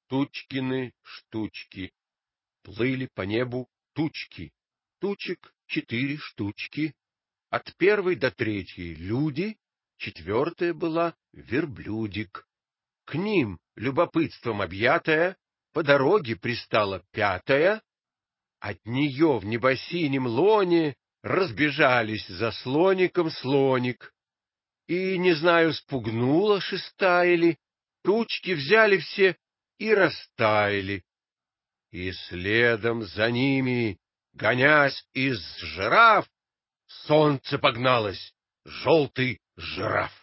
Тучкины штучки. Плыли по небу тучки. Тучек 4 штучки. От первой до третьей люди, четвертая была верблюдик. К ним, любопытством объятая, по дороге пристала пятая. От нее в небосинем лоне разбежались за слоником слоник. И, не знаю, спугнула шестая ли, тучки взяли все и растаяли. И следом за ними, гонясь из жираф, солнце погналось, желтый жираф.